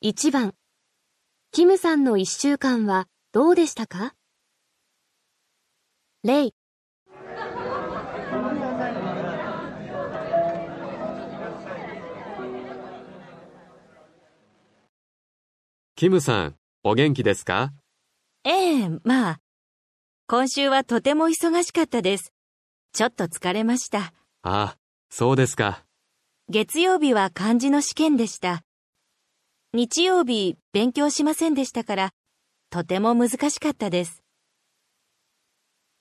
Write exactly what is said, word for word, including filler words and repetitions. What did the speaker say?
いちばん、キムさんのいっしゅうかんはどうでしたか？例、 キムさん、お元気ですか？ ええ、まあ。今週はとても忙しかったです。ちょっと疲れました。 ああ、そうですか。 月曜日は漢字の試験でした。日曜日、勉強しませんでしたから、とても難しかったです。